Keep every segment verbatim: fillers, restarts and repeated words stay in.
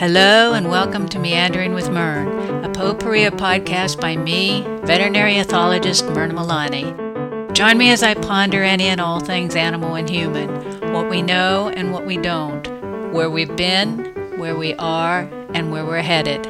Hello and welcome to Meandering with Myrn, a potpourri podcast by me, veterinary ethologist Myrna Milani. Join me as I ponder any and all things animal and human, what we know and what we don't, where we've been, where we are, and where we're headed.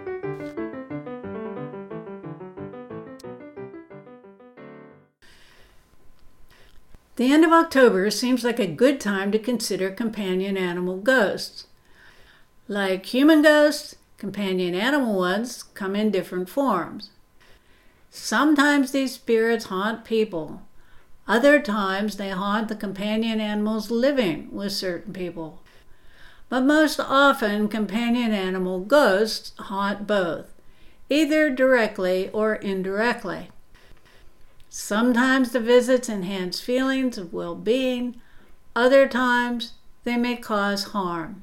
The end of October seems like a good time to consider companion animal ghosts. Like human ghosts, companion animal ones come in different forms. Sometimes these spirits haunt people. Other times they haunt the companion animals living with certain people. But most often, companion animal ghosts haunt both, either directly or indirectly. Sometimes the visits enhance feelings of well-being. Other times, they may cause harm.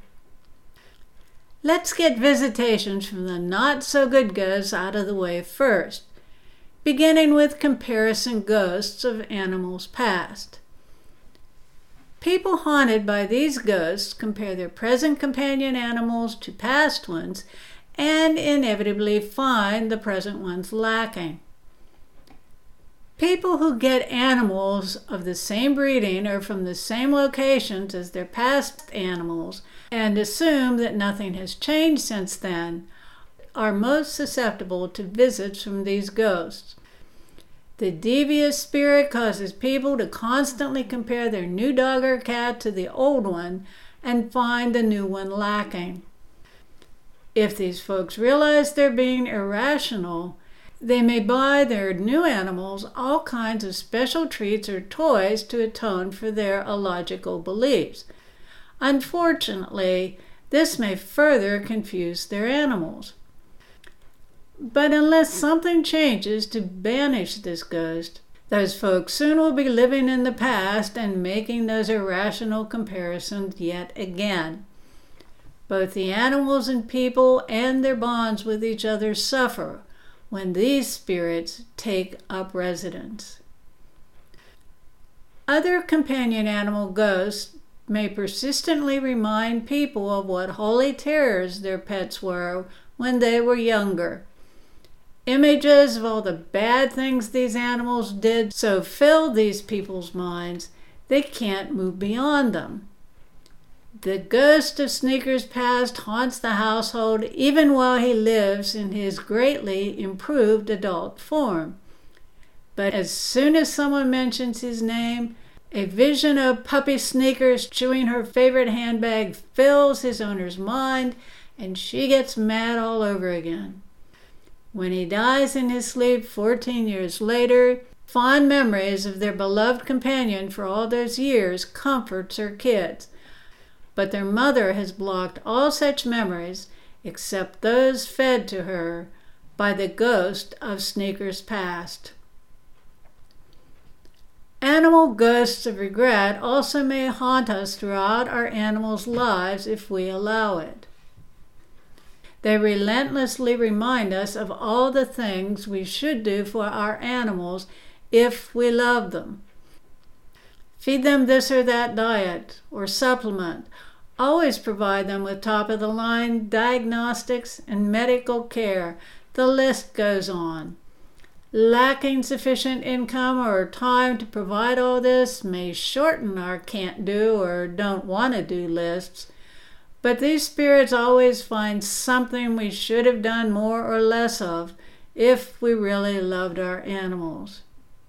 Let's get visitations from the not-so-good ghosts out of the way first, beginning with comparison ghosts of animals past. People haunted by these ghosts compare their present companion animals to past ones and inevitably find the present ones lacking. People who get animals of the same breeding or from the same locations as their past animals and assume that nothing has changed since then are most susceptible to visits from these ghosts. The devious spirit causes people to constantly compare their new dog or cat to the old one and find the new one lacking. If these folks realize they're being irrational, they may buy their new animals all kinds of special treats or toys to atone for their illogical beliefs. Unfortunately, this may further confuse their animals. But unless something changes to banish this ghost, those folks soon will be living in the past and making those irrational comparisons yet again. Both the animals and people and their bonds with each other suffer when these spirits take up residence. Other companion animal ghosts may persistently remind people of what holy terrors their pets were when they were younger. Images of all the bad things these animals did so fill these people's minds, they can't move beyond them. The ghost of Sneaker's past haunts the household even while he lives in his greatly improved adult form. But as soon as someone mentions his name, a vision of puppy Sneakers chewing her favorite handbag fills his owner's mind, and she gets mad all over again. When he dies in his sleep fourteen years later, fond memories of their beloved companion for all those years comforts her kids. But their mother has blocked all such memories except those fed to her by the ghost of Sneaker's past. Animal ghosts of regret also may haunt us throughout our animals' lives if we allow it. They relentlessly remind us of all the things we should do for our animals if we love them. Feed them this or that diet or supplement. Always provide them with top-of-the-line diagnostics and medical care. The list goes on. Lacking sufficient income or time to provide all this may shorten our can't do or don't want to do lists, but these spirits always find something we should have done more or less of if we really loved our animals.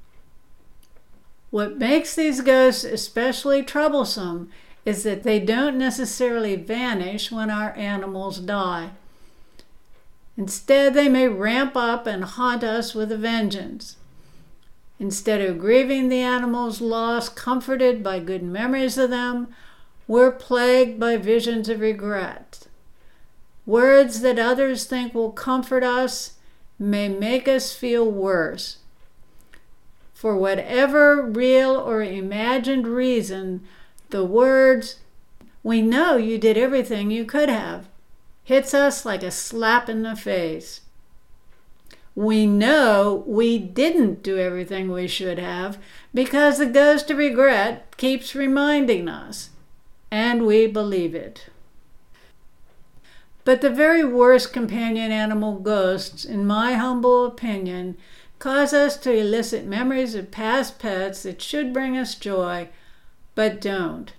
What makes these ghosts especially troublesome is that they don't necessarily vanish when our animals die. Instead, they may ramp up and haunt us with a vengeance. Instead of grieving the animal's loss, comforted by good memories of them, we're plagued by visions of regret. Words that others think will comfort us may make us feel worse. For whatever real or imagined reason, the words, "We know you did everything you could have," hits us like a slap in the face. We know we didn't do everything we should have because the ghost of regret keeps reminding us, and we believe it. But the very worst companion animal ghosts, in my humble opinion, cause us to elicit memories of past pets that should bring us joy, but don't.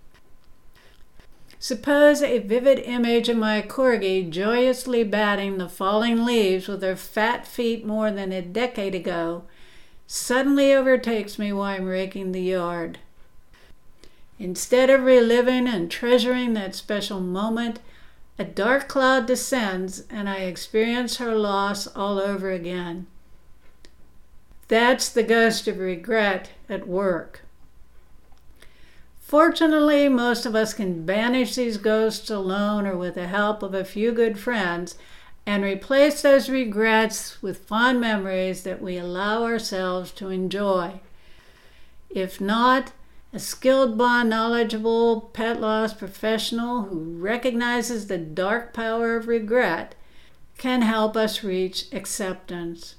Suppose a vivid image of my corgi joyously batting the falling leaves with her fat feet more than a decade ago suddenly overtakes me while I'm raking the yard. Instead of reliving and treasuring that special moment, a dark cloud descends and I experience her loss all over again. That's the ghost of regret at work. Fortunately, most of us can banish these ghosts alone or with the help of a few good friends and replace those regrets with fond memories that we allow ourselves to enjoy. If not, a skilled, bond, knowledgeable pet loss professional who recognizes the dark power of regret can help us reach acceptance.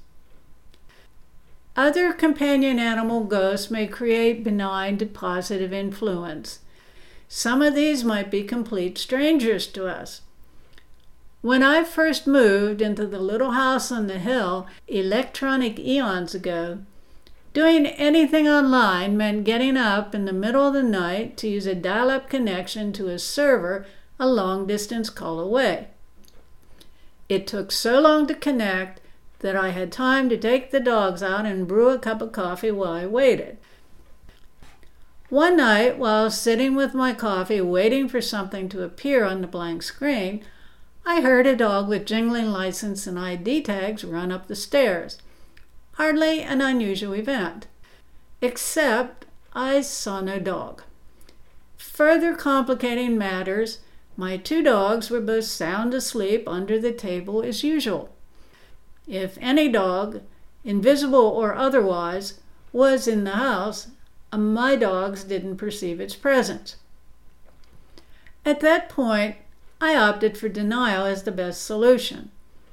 Other companion animal ghosts may create benign to positive influence. Some of these might be complete strangers to us. When I first moved into the little house on the hill electronic eons ago, doing anything online meant getting up in the middle of the night to use a dial-up connection to a server a long distance call away. It took so long to connect that I had time to take the dogs out and brew a cup of coffee while I waited. One night, while sitting with my coffee waiting for something to appear on the blank screen, I heard a dog with jingling license and I D tags run up the stairs. Hardly an unusual event, except I saw no dog. Further complicating matters, my two dogs were both sound asleep under the table as usual. If any dog, invisible or otherwise, was in the house, my dogs didn't perceive its presence. At that point, I opted for denial as the best solution.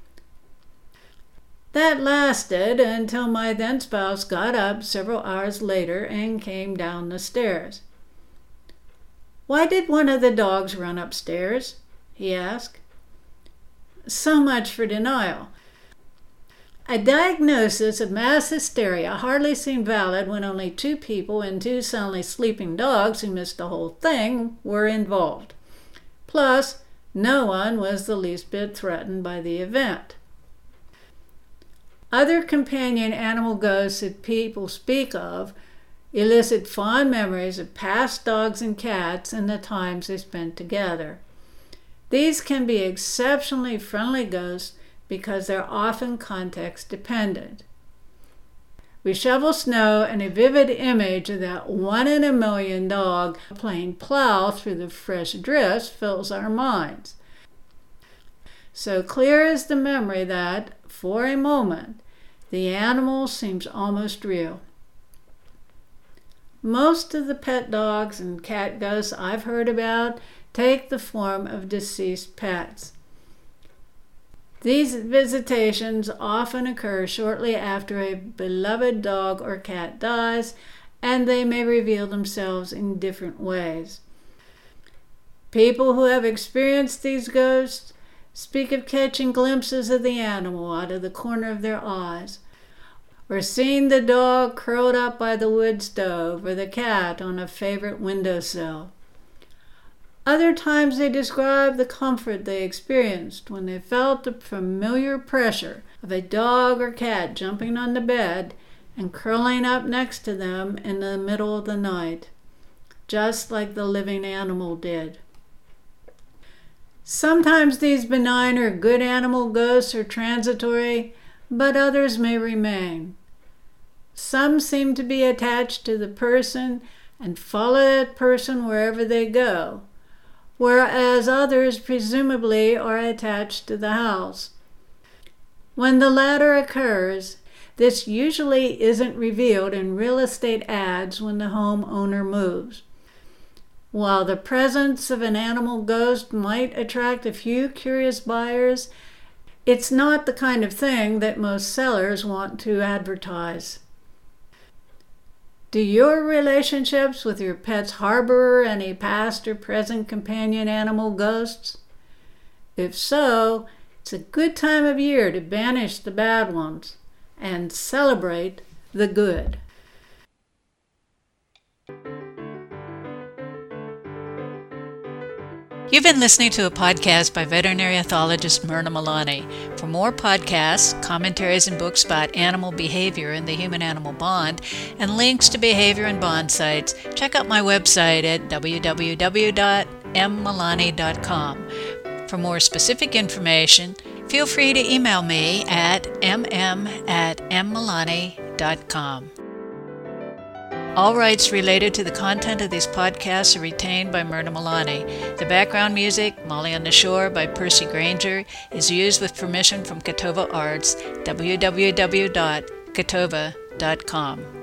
That lasted until my then spouse got up several hours later and came down the stairs. "Why did one of the dogs run upstairs?" he asked. So much for denial. A diagnosis of mass hysteria hardly seemed valid when only two people and two soundly sleeping dogs who missed the whole thing were involved. Plus, no one was the least bit threatened by the event. Other companion animal ghosts that people speak of elicit fond memories of past dogs and cats and the times they spent together. These can be exceptionally friendly ghosts because they're often context dependent. We shovel snow and a vivid image of that one in a million dog playing plow through the fresh drifts fills our minds. So clear is the memory that, for a moment, the animal seems almost real. Most of the pet dogs and cat ghosts I've heard about take the form of deceased pets. These visitations often occur shortly after a beloved dog or cat dies, and they may reveal themselves in different ways. People who have experienced these ghosts speak of catching glimpses of the animal out of the corner of their eyes, or seeing the dog curled up by the wood stove or the cat on a favorite windowsill. Other times they describe the comfort they experienced when they felt the familiar pressure of a dog or cat jumping on the bed and curling up next to them in the middle of the night, just like the living animal did. Sometimes these benign or good animal ghosts are transitory, but others may remain. Some seem to be attached to the person and follow that person wherever they go, whereas others presumably are attached to the house. When the latter occurs, this usually isn't revealed in real estate ads when the homeowner moves. While the presence of an animal ghost might attract a few curious buyers, it's not the kind of thing that most sellers want to advertise. Do your relationships with your pets harbor any past or present companion animal ghosts? If so, it's a good time of year to banish the bad ones and celebrate the good. You've been listening to a podcast by veterinary ethologist Myrna Milani. For more podcasts, commentaries, and books about animal behavior and the human-animal bond, and links to behavior and bond sites, check out my website at w w w dot m milani dot com. For more specific information, feel free to email me at m m at m milani dot com. All rights related to the content of these podcasts are retained by Myrna Milani. The background music, Molly on the Shore by Percy Granger, is used with permission from Catova Arts, w w w dot catova dot com.